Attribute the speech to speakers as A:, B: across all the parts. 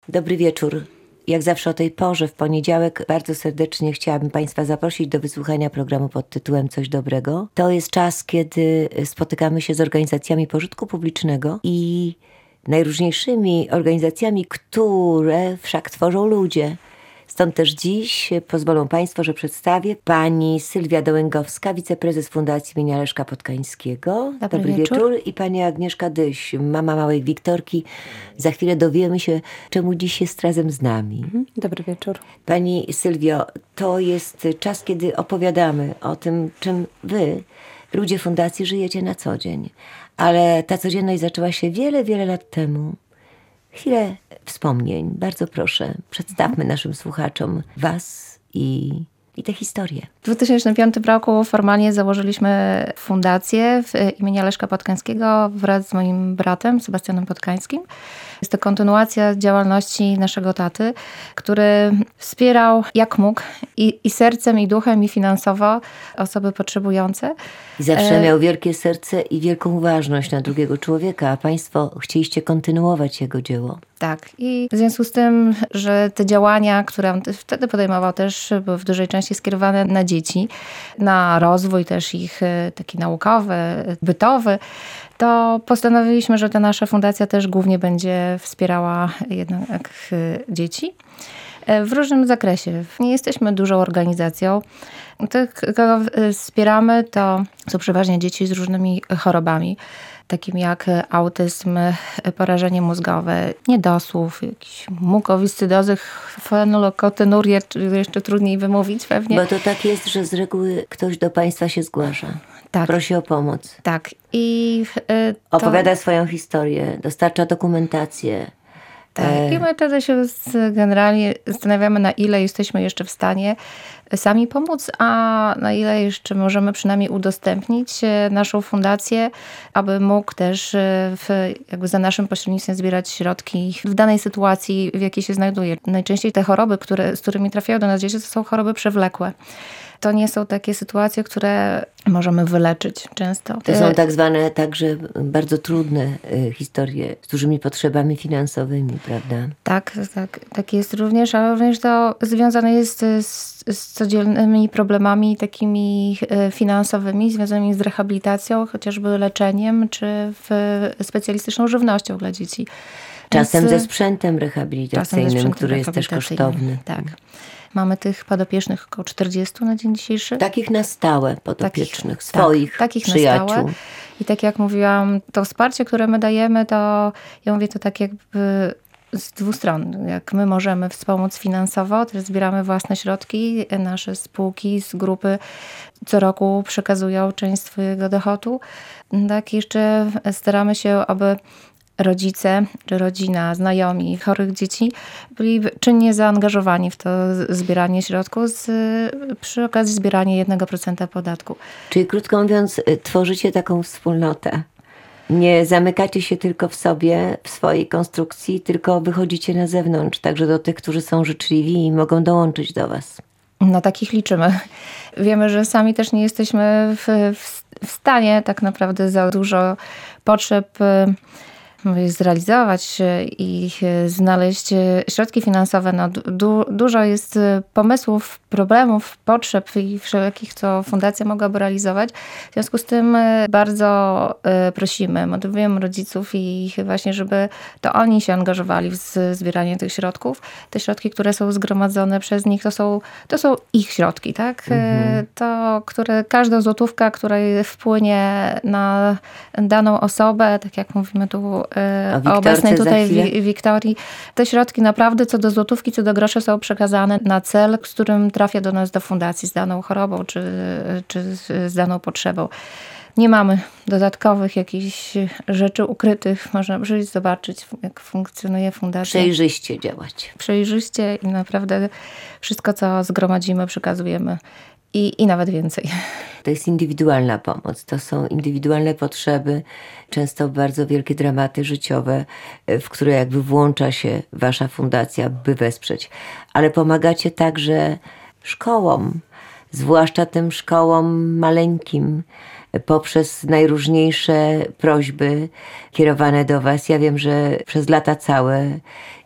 A: Dobry wieczór. Jak zawsze o tej porze, w poniedziałek, bardzo serdecznie chciałabym Państwa zaprosić do wysłuchania programu pod tytułem Coś dobrego. To jest czas, kiedy spotykamy się z organizacjami pożytku publicznego i najróżniejszymi organizacjami, które wszak tworzą ludzie. Stąd też dziś pozwolą Państwo, że przedstawię pani Sylwia Dołęgowska, wiceprezes Fundacji imienia Leszka Podkańskiego.
B: Dobry wieczór.
A: I pani Agnieszka Dyś, mama małej Wiktorki. Za chwilę dowiemy się, czemu dziś jest razem z nami.
B: Dobry wieczór.
A: Pani Sylwio, to jest czas, kiedy opowiadamy o tym, czym wy, ludzie Fundacji, żyjecie na co dzień. Ale ta codzienność zaczęła się wiele, wiele lat temu. Chwilę wspomnień. Bardzo proszę, przedstawmy naszym słuchaczom was i tę historię.
B: W 2005 roku formalnie założyliśmy fundację imienia Leszka Podkańskiego wraz z moim bratem, Sebastianem Podkańskim. Jest to kontynuacja działalności naszego taty, który wspierał jak mógł i sercem, i duchem, i finansowo osoby potrzebujące.
A: I zawsze miał wielkie serce i wielką uważność na drugiego człowieka, a Państwo chcieliście kontynuować jego dzieło.
B: Tak. I w związku z tym, że te działania, które on wtedy podejmował, też były w dużej części skierowane na dzieci, na rozwój też ich taki naukowy, bytowy, to postanowiliśmy, że ta nasza fundacja też głównie będzie wspierała jednak dzieci w różnym zakresie. Nie jesteśmy dużą organizacją. Tych, kogo wspieramy, to są przeważnie dzieci z różnymi chorobami, takimi jak autyzm, porażenie mózgowe, niedosłów, jakiś mukowiscydozy, fenolokotenurię, jeszcze trudniej wymówić pewnie.
A: Bo to tak jest, że z reguły ktoś do Państwa się zgłasza.
B: Tak.
A: Prosi o pomoc.
B: Tak. I
A: opowiada swoją historię, dostarcza dokumentację.
B: Tak. I my wtedy się generalnie zastanawiamy, na ile jesteśmy jeszcze w stanie sami pomóc, a na ile jeszcze możemy przynajmniej udostępnić naszą fundację, aby mógł też jakby za naszym pośrednictwem zbierać środki w danej sytuacji, w jakiej się znajduje. Najczęściej te choroby, z którymi trafiają do nas dzieci, to są choroby przewlekłe. To nie są takie sytuacje, które możemy wyleczyć często.
A: To są tak zwane także bardzo trudne historie z dużymi potrzebami finansowymi, prawda?
B: Tak jest również, ale również to związane jest z codziennymi problemami takimi finansowymi, związanymi z rehabilitacją, chociażby leczeniem, czy specjalistyczną żywnością dla dzieci.
A: Czasem ze sprzętem rehabilitacyjnym, który jest też kosztowny.
B: Tak. Mamy tych podopiecznych około 40 na dzień dzisiejszy.
A: Takich na stałe podopiecznych, swoich takich przyjaciół. Na stałe.
B: I tak jak mówiłam, to wsparcie, które my dajemy, to ja mówię to tak jakby z dwóch stron. Jak my możemy wspomóc finansowo, to zbieramy własne środki, nasze spółki z grupy co roku przekazują część swojego dochodu. Tak jeszcze staramy się, aby rodzice, czy rodzina, znajomi chorych dzieci byli czynnie zaangażowani w to zbieranie środków przy okazji zbierania 1% podatku.
A: Czyli krótko mówiąc, tworzycie taką wspólnotę. Nie zamykacie się tylko w sobie, w swojej konstrukcji, tylko wychodzicie na zewnątrz, także do tych, którzy są życzliwi i mogą dołączyć do was.
B: Na takich liczymy. Wiemy, że sami też nie jesteśmy w stanie tak naprawdę za dużo potrzeb zrealizować i znaleźć środki finansowe. No, dużo jest pomysłów, problemów, potrzeb i wszelkich, co fundacja mogłaby realizować. W związku z tym bardzo prosimy, motywujemy rodziców i właśnie, żeby to oni się angażowali w zbieranie tych środków. Te środki, które są zgromadzone przez nich, to są ich środki, tak? To, każda złotówka, która wpłynie na daną osobę, tak jak mówimy tu o obecnej tutaj Wiktorii, te środki naprawdę co do złotówki, co do groszy są przekazane na cel, z którym trafia do nas do fundacji z daną chorobą czy z daną potrzebą. Nie mamy dodatkowych jakichś rzeczy ukrytych. Można przyjść, zobaczyć, jak funkcjonuje fundacja.
A: Przejrzyście działać.
B: Przejrzyście i naprawdę wszystko, co zgromadzimy, przekazujemy. I nawet więcej.
A: To jest indywidualna pomoc. To są indywidualne potrzeby, często bardzo wielkie dramaty życiowe, w które jakby włącza się wasza fundacja, by wesprzeć. Ale pomagacie także szkołom, zwłaszcza tym szkołom maleńkim, poprzez najróżniejsze prośby kierowane do was. Ja wiem, że przez lata całe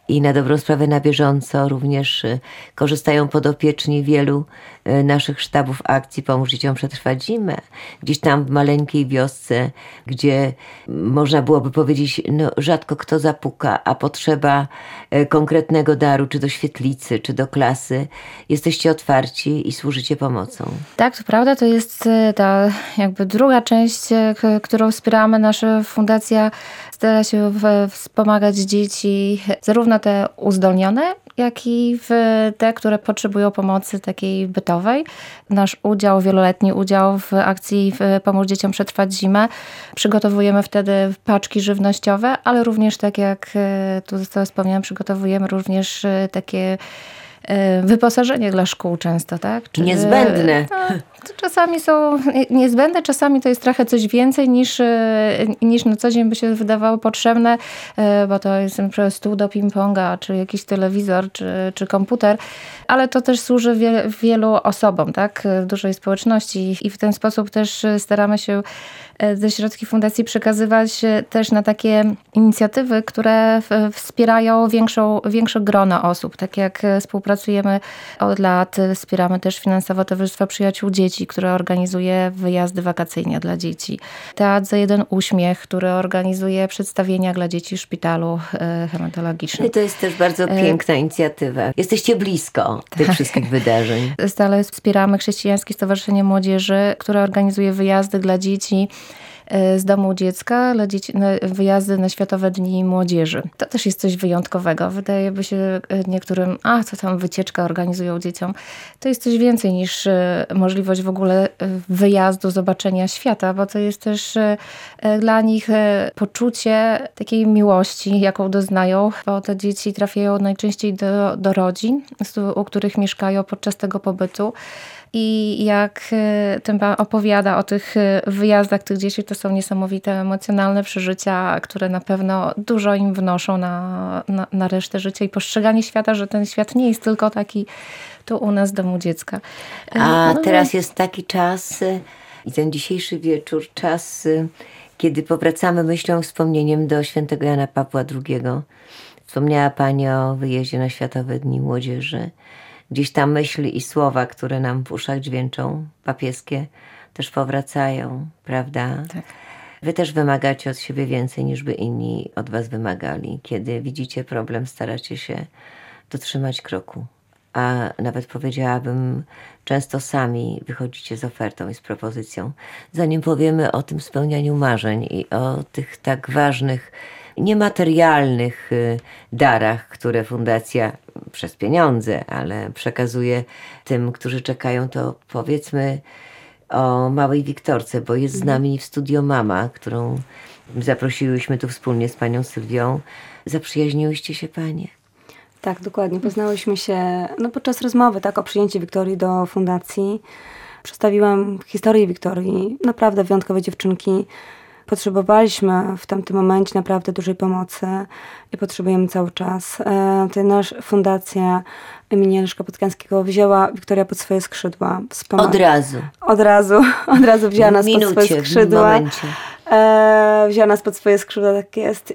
A: i na dobrą sprawę na bieżąco również korzystają podopieczni wielu naszych sztabów akcji Pomóż Dzieciom Przetrwać Zimę. Gdzieś tam w maleńkiej wiosce, gdzie można byłoby powiedzieć, no rzadko kto zapuka, a potrzeba konkretnego daru, czy do świetlicy, czy do klasy. Jesteście otwarci i służycie pomocą.
B: Tak, to prawda, to jest ta jakby druga część, którą wspieramy. Nasza fundacja stara się wspomagać dzieci, zarówno te uzdolnione, jak i te, które potrzebują pomocy takiej bytowej. Nasz wieloletni udział w akcji Pomóż Dzieciom Przetrwać Zimę. Przygotowujemy wtedy paczki żywnościowe, ale również, tak jak tu zostało wspomniane, przygotowujemy również takie wyposażenie dla szkół często, tak?
A: Niezbędne.
B: To czasami są niezbędne, czasami to jest trochę coś więcej niż na co dzień by się wydawało potrzebne, bo to jest na przykład stół do ping-ponga, czy jakiś telewizor, czy komputer, ale to też służy wielu osobom, tak? Dużej społeczności i w ten sposób też staramy się ze środki fundacji przekazywać też na takie inicjatywy, które wspierają większe grono osób. Tak jak współpracujemy od lat, wspieramy też finansowo Towarzystwo Przyjaciół Dzieci, które organizuje wyjazdy wakacyjne dla dzieci. Teatr za jeden uśmiech, który organizuje przedstawienia dla dzieci w szpitalu hematologicznym.
A: I to jest też bardzo piękna inicjatywa. Jesteście blisko tych wszystkich wydarzeń.
B: Stale wspieramy Chrześcijańskie Stowarzyszenie Młodzieży, które organizuje wyjazdy dla dzieci z domu dziecka, dla dzieci, wyjazdy na Światowe Dni Młodzieży. To też jest coś wyjątkowego. Wydaje by się niektórym, co tam wycieczka organizują dzieciom. To jest coś więcej niż możliwość w ogóle wyjazdu, zobaczenia świata, bo to jest też dla nich poczucie takiej miłości, jaką doznają, bo te dzieci trafiają najczęściej do rodzin, u których mieszkają podczas tego pobytu. I jak ten pan opowiada o tych wyjazdach tych dzieci, to są niesamowite emocjonalne przeżycia, które na pewno dużo im wnoszą na resztę życia i postrzeganie świata, że ten świat nie jest tylko taki tu u nas w domu dziecka.
A: Teraz jest taki czas i ten dzisiejszy wieczór, czas, kiedy powracamy myślą, wspomnieniem do świętego Jana Pawła II. Wspomniała Pani o wyjeździe na Światowe Dni Młodzieży. Gdzieś tam myśli i słowa, które nam w uszach dźwięczą, papieskie, też powracają, prawda?
B: Tak.
A: Wy też wymagacie od siebie więcej, niż by inni od was wymagali. Kiedy widzicie problem, staracie się dotrzymać kroku. A nawet powiedziałabym, często sami wychodzicie z ofertą i z propozycją. Zanim powiemy o tym spełnianiu marzeń i o tych tak ważnych, niematerialnych darach, które fundacja przez pieniądze, ale przekazuje tym, którzy czekają, to powiedzmy o małej Wiktorce, bo jest z nami w studio mama, którą zaprosiłyśmy tu wspólnie z panią Sylwią. Zaprzyjaźniłyście się panie?
C: Tak, dokładnie. Poznałyśmy się podczas rozmowy o przyjęciu Wiktorii do fundacji. Przedstawiłam historię Wiktorii. Naprawdę wyjątkowe dziewczynki. Potrzebowaliśmy w tamtym momencie naprawdę dużej pomocy i potrzebujemy cały czas. Nasza fundacja imienia Leszka Potkańskiego wzięła Wiktorię pod swoje skrzydła. Od razu wzięła nas pod swoje skrzydła. Wzięła nas pod swoje skrzydła, tak jest.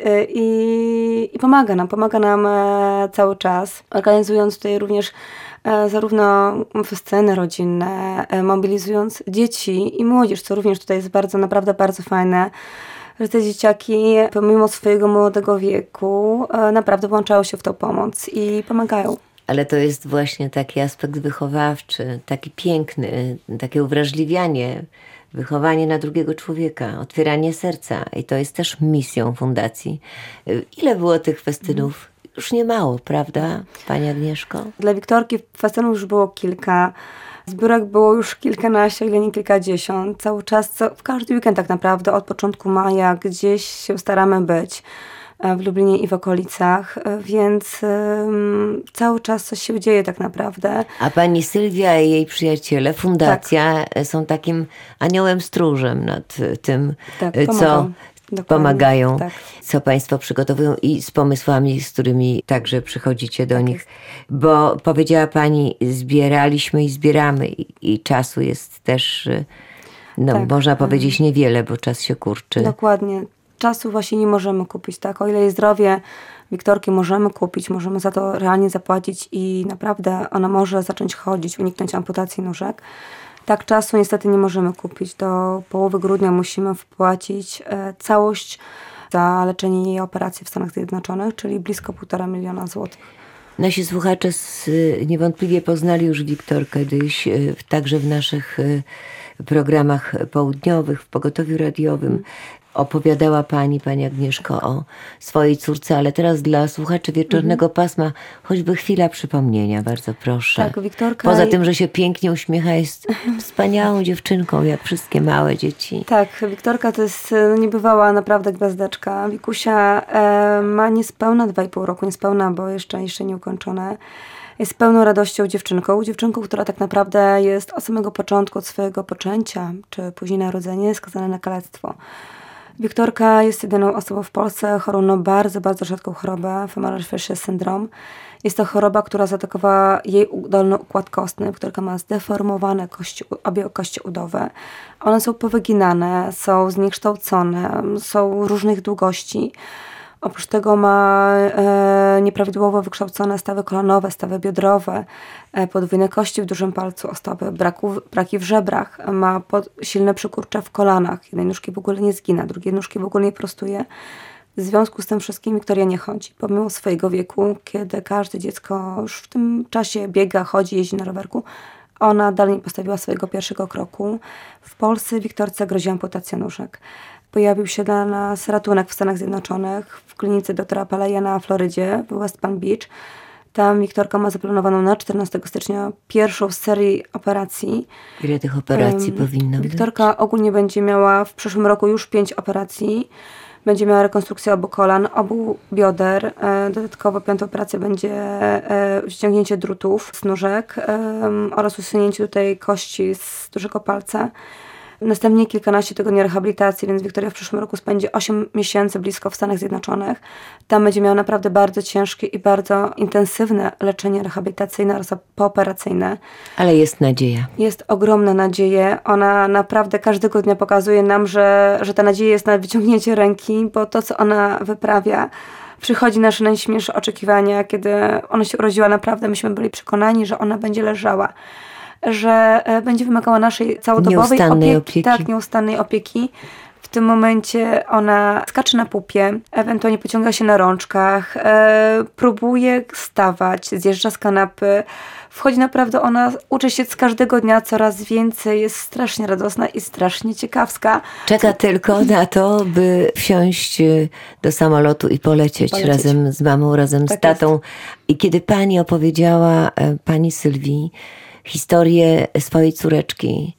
C: I pomaga nam cały czas. Organizując tutaj również zarówno sceny rodzinne, mobilizując dzieci i młodzież, co również tutaj jest naprawdę bardzo fajne, że te dzieciaki pomimo swojego młodego wieku naprawdę włączają się w tą pomoc i pomagają.
A: Ale to jest właśnie taki aspekt wychowawczy, taki piękny, takie uwrażliwianie, wychowanie na drugiego człowieka, otwieranie serca. I to jest też misją fundacji. Ile było tych festynów? Już nie mało, prawda, Pani Agnieszko?
C: Dla Wiktorki festynów już było kilka. Zbiórek było już kilkanaście, ile nie kilkadziesiąt. Cały czas, w każdy weekend tak naprawdę, od początku maja gdzieś się staramy być w Lublinie i w okolicach, więc cały czas coś się dzieje tak naprawdę.
A: A pani Sylwia i jej przyjaciele, fundacja, są takim aniołem stróżem nad tym, co pomagają, co państwo przygotowują i z pomysłami, z którymi także przychodzicie do nich. Bo powiedziała pani, zbieraliśmy i zbieramy i czasu jest też, można powiedzieć niewiele, bo czas się kurczy.
C: Dokładnie. Czasu właśnie nie możemy kupić, O ile jest zdrowie, Wiktorki możemy kupić, możemy za to realnie zapłacić i naprawdę ona może zacząć chodzić, uniknąć amputacji nóżek. Tak czasu niestety nie możemy kupić. Do połowy grudnia musimy wpłacić całość za leczenie jej operacji w Stanach Zjednoczonych, czyli blisko 1,5 miliona złotych.
A: Nasi słuchacze niewątpliwie poznali już Wiktorkę kiedyś, także w naszych programach południowych, w Pogotowiu Radiowym. Opowiadała pani Agnieszko, o swojej córce, ale teraz dla słuchaczy Wieczornego Pasma choćby chwila przypomnienia, bardzo proszę.
C: Tak, Wiktorka...
A: Poza tym, że się pięknie uśmiecha, jest wspaniałą dziewczynką, jak wszystkie małe dzieci.
C: Tak, Wiktorka to jest niebywała naprawdę gwiazdeczka. Wikusia ma niespełna 2,5 roku, niespełna, bo jeszcze nieukończone. Jest pełną radością dziewczynką, która tak naprawdę jest od samego początku, od swojego poczęcia, czy później narodzenia, skazana na kalectwo. Wiktorka jest jedyną osobą w Polsce chorą na bardzo, bardzo rzadką chorobę, Femoral Fascial Syndrome. Jest to choroba, która zaatakowała jej dolny układ kostny. Wiktorka ma zdeformowane obie kości udowe. One są powyginane, są zniekształcone, są różnych długości. Oprócz tego ma nieprawidłowo wykształcone stawy kolanowe, stawy biodrowe, podwójne kości w dużym palcu o stopy, braki w żebrach, ma silne przykurcze w kolanach. Jednej nóżki w ogóle nie zgina, drugiej nóżki w ogóle nie prostuje. W związku z tym wszystkim Wiktoria nie chodzi. Pomimo swojego wieku, kiedy każde dziecko już w tym czasie biega, chodzi, jeździ na rowerku, ona dalej nie postawiła swojego pierwszego kroku. W Polsce Wiktorce grozi amputacja nóżek. Pojawił się dla nas ratunek w Stanach Zjednoczonych, w klinice doktora Palaya na Florydzie, w West Palm Beach. Tam Wiktorka ma zaplanowaną na 14 stycznia pierwszą z serii operacji.
A: Ile tych operacji powinno być?
C: Wiktorka ogólnie będzie miała w przyszłym roku już 5 operacji. Będzie miała rekonstrukcję obu kolan, obu bioder. Dodatkowo 5. operacja będzie ściągnięcie drutów z nóżek oraz usunięcie tutaj kości z dużego palca. Następnie kilkanaście tygodni rehabilitacji, więc Wiktoria w przyszłym roku spędzi 8 miesięcy blisko w Stanach Zjednoczonych. Tam będzie miała naprawdę bardzo ciężkie i bardzo intensywne leczenie rehabilitacyjne oraz pooperacyjne.
A: Ale jest nadzieja.
C: Jest ogromna nadzieja. Ona naprawdę każdego dnia pokazuje nam, że ta nadzieja jest na wyciągnięcie ręki, bo to, co ona wyprawia, przychodzi nasze najśmielsze oczekiwania. Kiedy ona się urodziła, naprawdę myśmy byli przekonani, że ona będzie leżała, że będzie wymagała naszej całodobowej opieki. Tak, nieustannej opieki. W tym momencie ona skacze na pupie, ewentualnie pociąga się na rączkach, próbuje stawać, zjeżdża z kanapy. Wchodzi naprawdę, ona uczy się z każdego dnia coraz więcej, jest strasznie radosna i strasznie ciekawska.
A: Czeka tylko na to, by wsiąść do samolotu i polecieć. Razem z mamą, razem z tatą. Jest. I kiedy pani opowiedziała pani Sylwii historię swojej córeczki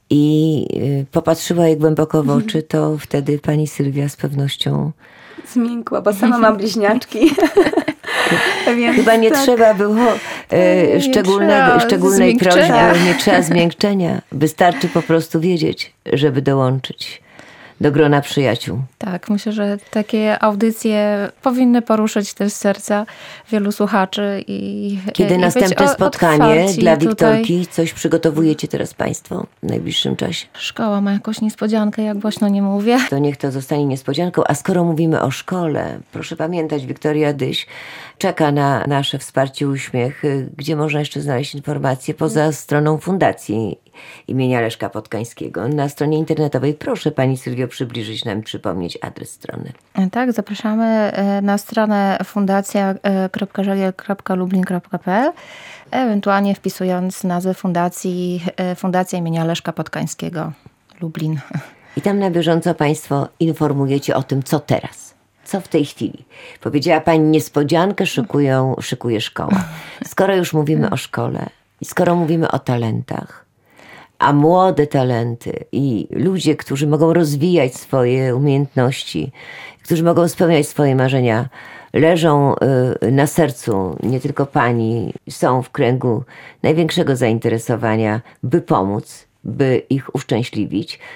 A: i popatrzyła jej głęboko w oczy, to wtedy pani Sylwia z pewnością
C: zmiękła, bo sama mam bliźniaczki.
A: Więc chyba nie trzeba było szczególnej prośby, nie trzeba zmiękczenia. Wystarczy po prostu wiedzieć, żeby dołączyć do grona przyjaciół.
B: Tak, myślę, że takie audycje powinny poruszyć też serca wielu słuchaczy.
A: Kiedy następne spotkanie dla Wiktorki, coś przygotowujecie teraz państwo w najbliższym czasie?
B: Szkoła ma jakąś niespodziankę, jak głośno nie mówię.
A: To niech to zostanie niespodzianką. A skoro mówimy o szkole, proszę pamiętać, Wiktoria Dyś czeka na nasze wsparcie, uśmiech. Gdzie można jeszcze znaleźć informacje poza stroną Fundacji imienia Leszka Podkańskiego? Na stronie internetowej. Proszę pani Sylwio przybliżyć nam, przypomnieć adres strony.
B: Tak, zapraszamy na stronę fundacja.żeliel.lublin.pl, ewentualnie wpisując nazwę fundacji Fundacja imienia Leszka Podkańskiego Lublin.
A: I tam na bieżąco państwo informujecie o tym, co teraz. Co w tej chwili? Powiedziała pani niespodziankę, szykuje szkoła. Skoro już mówimy o szkole i skoro mówimy o talentach, a młode talenty i ludzie, którzy mogą rozwijać swoje umiejętności, którzy mogą spełniać swoje marzenia, leżą na sercu nie tylko pani, są w kręgu największego zainteresowania, by pomóc, by ich uszczęśliwić,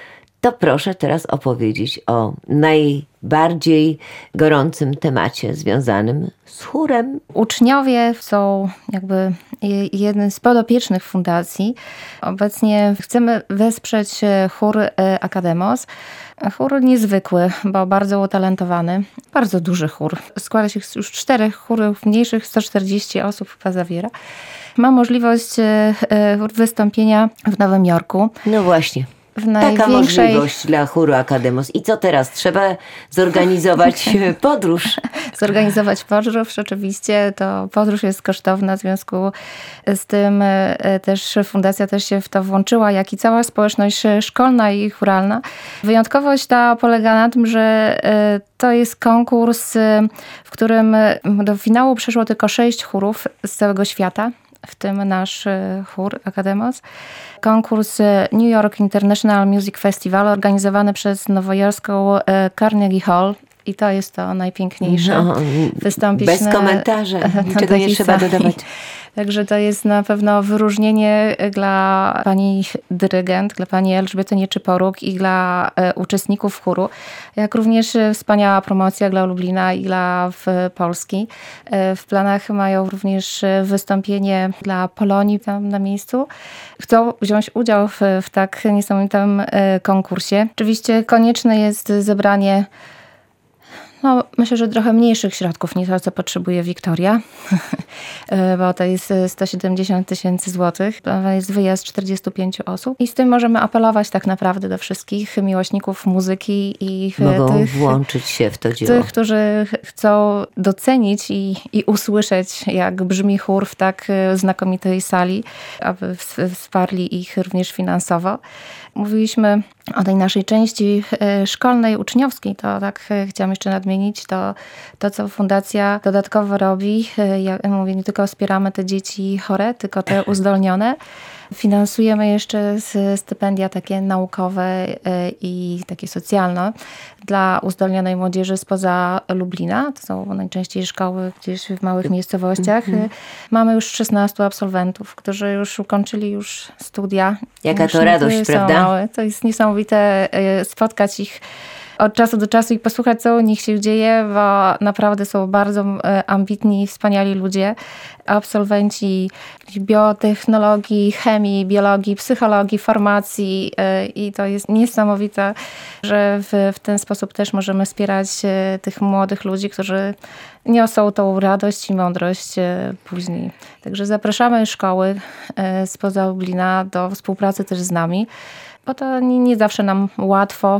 A: To proszę teraz opowiedzieć o najbardziej gorącym temacie związanym z chórem.
B: Uczniowie są jakby jednym z podopiecznych fundacji. Obecnie chcemy wesprzeć chór Akademos. Chór niezwykły, bo bardzo utalentowany. Bardzo duży chór. Składa się już 4 chórów mniejszych, 140 osób chyba zawiera. Ma możliwość wystąpienia w Nowym Jorku.
A: No właśnie.
B: W największej...
A: Taka możliwość dla chóru Akademos. I co teraz? Trzeba zorganizować podróż.
B: Zorganizować podróż, oczywiście. To podróż jest kosztowna, w związku z tym też fundacja też się w to włączyła, jak i cała społeczność szkolna i chóralna. Wyjątkowość ta polega na tym, że to jest konkurs, w którym do finału przeszło tylko 6 chórów z całego świata, w tym nasz chór Akademos. Konkurs New York International Music Festival organizowany przez nowojorską Carnegie Hall. I to jest to najpiękniejsze. Wystąpić
A: bez komentarza, niczego nie trzeba dodawać.
B: Także to jest na pewno wyróżnienie dla pani dyrygent, dla pani Elżbiety Nieczyporuk i dla uczestników chóru, jak również wspaniała promocja dla Lublina i dla Polski. W planach mają również wystąpienie dla Polonii tam na miejscu. Chcą wziąć udział w tak niesamowitym konkursie. Oczywiście konieczne jest zebranie myślę, że trochę mniejszych środków niż to, co potrzebuje Wiktoria, bo to jest 170 000 złotych. To jest wyjazd 45 osób i z tym możemy apelować tak naprawdę do wszystkich miłośników muzyki i
A: mogą włączyć się w to dzieło.
B: Tych, którzy chcą docenić i usłyszeć, jak brzmi chór w tak znakomitej sali, aby wsparli ich również finansowo. Mówiliśmy o tej naszej części szkolnej, uczniowskiej, to tak chciałam jeszcze nadmienić, to co fundacja dodatkowo robi. Ja mówię, nie tylko wspieramy te dzieci chore, tylko te uzdolnione. Finansujemy jeszcze stypendia takie naukowe i takie socjalne dla uzdolnionej młodzieży spoza Lublina. To są najczęściej szkoły gdzieś w małych miejscowościach. Mamy już 16 absolwentów, którzy już ukończyli już studia.
A: Jaka to radość, prawda?
B: Małe. To jest niesamowite spotkać ich od czasu do czasu i posłuchać, co u nich się dzieje, bo naprawdę są bardzo ambitni, wspaniali ludzie. Absolwenci biotechnologii, chemii, biologii, psychologii, farmacji i to jest niesamowite, że w ten sposób też możemy wspierać tych młodych ludzi, którzy niosą tą radość i mądrość później. Także zapraszamy szkoły spoza Lublina do współpracy też z nami, bo to nie zawsze nam łatwo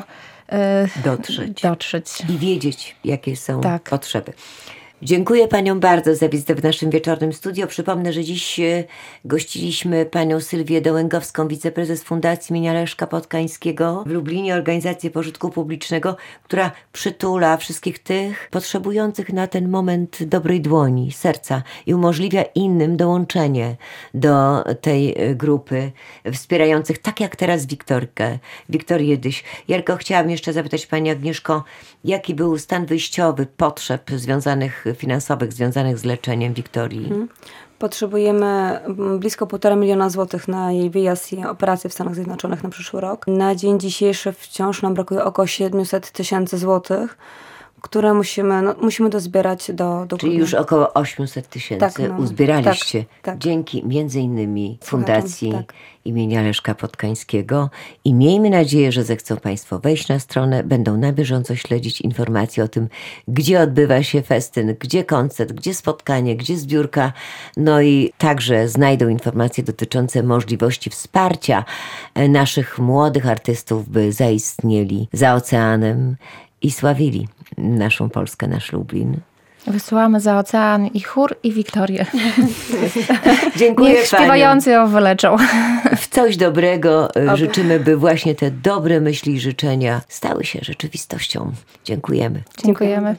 B: dotrzeć.
A: I wiedzieć, jakie są potrzeby. Dziękuję paniom bardzo za wizytę w naszym wieczornym studio. Przypomnę, że dziś gościliśmy panią Sylwię Dołęgowską, wiceprezes Fundacji imienia Leszka Podkańskiego w Lublinie, organizację pożytku publicznego, która przytula wszystkich tych potrzebujących na ten moment dobrej dłoni, serca i umożliwia innym dołączenie do tej grupy wspierających, tak jak teraz Wiktorię Dyś. Jarko, chciałam jeszcze zapytać pani Agnieszko, jaki był stan wyjściowy potrzeb finansowych związanych z leczeniem Wiktorii?
C: Potrzebujemy blisko 1,5 miliona złotych na jej wyjazd i operację w Stanach Zjednoczonych na przyszły rok. Na dzień dzisiejszy wciąż nam brakuje około 700 000 złotych, które musimy dozbierać do
A: Czyli już około 800 000 uzbieraliście dzięki między innymi Fundacji imienia Leszka Podkańskiego i miejmy nadzieję, że zechcą państwo wejść na stronę, będą na bieżąco śledzić informacje o tym, gdzie odbywa się festyn, gdzie koncert, gdzie spotkanie, gdzie zbiórka, no i także znajdą informacje dotyczące możliwości wsparcia naszych młodych artystów, by zaistnieli za oceanem i sławili naszą Polskę, nasz Lublin.
B: Wysyłamy za ocean i chór, i Wiktorię.
A: Dziękuję
B: Niech śpiewający ją wyleczą.
A: W coś dobrego życzymy, by właśnie te dobre myśli i życzenia stały się rzeczywistością. Dziękujemy.
B: Dziękujemy.